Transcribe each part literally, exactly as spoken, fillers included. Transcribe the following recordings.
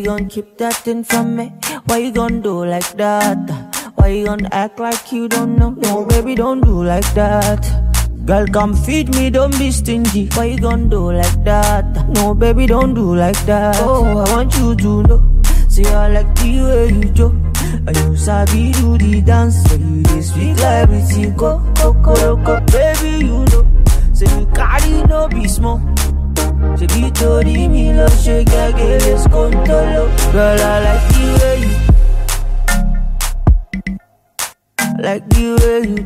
gon' keep that thing from me? Why you gon' do like that? Why you gon' act like you don't know? No, baby, don't do like that. Girl, come feed me, don't be stingy. Why you gon' do like that? No, baby, don't do like that. Oh, I want you to know. See, I like the way you do. And you sabi do the dance. So you dey speak like everything. Go, go, go, go. Baby, you know. Say you carry no be small. She be told me love, she get this control. Girl, I like the way you, I like the way you,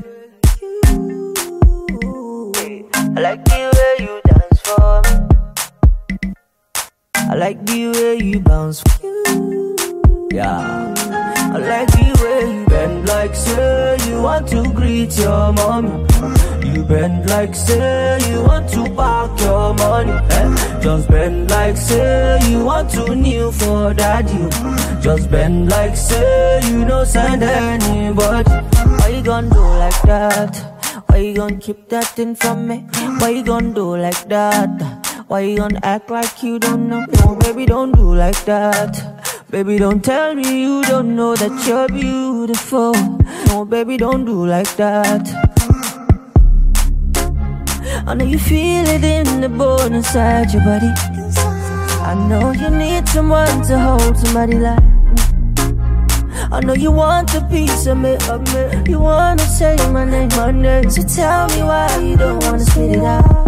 I like the way you dance for me. I like the way you bounce for you. Yeah, I like the way you bend like say you want to greet your mommy. You bend like say you want to park your money, eh? Just bend like say you want to kneel for daddy. Just bend like say you no send anybody. Why you gon' do like that? Why you gon' keep that thing from me? Why you gon' do like that? Why you gon' act like you don't know? No, baby, don't do like that. Baby, don't tell me you don't know that you're beautiful. No, baby, don't do like that. I know you feel it in the bone inside your body. I know you need someone to hold somebody like me. I know you want a piece of me, of me. You wanna say my name, my name. So tell me why you don't wanna spit it out.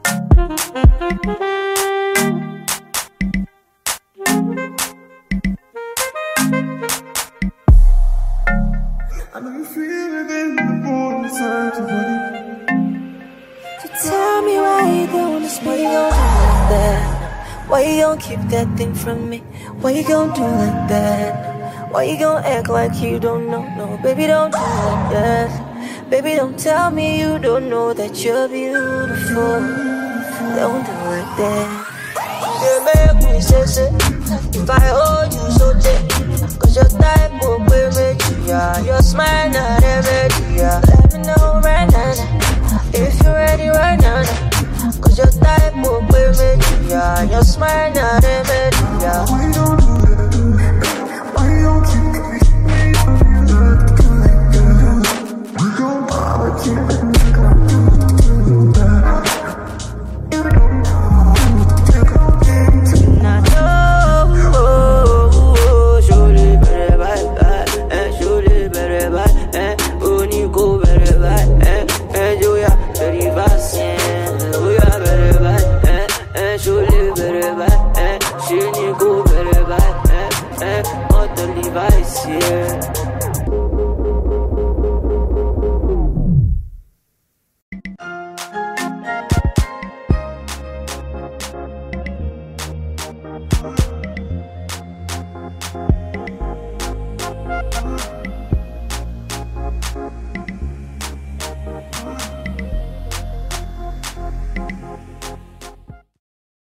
I know you feel it in the bone inside your body. Tell me why you don't wanna spit it out like that. Why you gon' keep that thing from me? Why you gon' do like that? Why you gon' act like you don't know? No, baby, don't do like that. Baby, don't tell me you don't know that you're beautiful. Don't do like that. You make me say, say, if I hold you so tight, cause your type will be me, yeah. Your smile not every, yeah. Let me know right now. If you're ready right now, cause your type will be me, yeah. Your smile not a bit, yeah. Why you don't do that? Why you don't keep me like that? We don't bother keeping me like that. You don't know. I know. Surely better bye bye, and surely better bye, and when you go better bye, and and you ya very fast, and you ya better bye, and and surely better bye, and she need go better bye, and and what the device, yeah.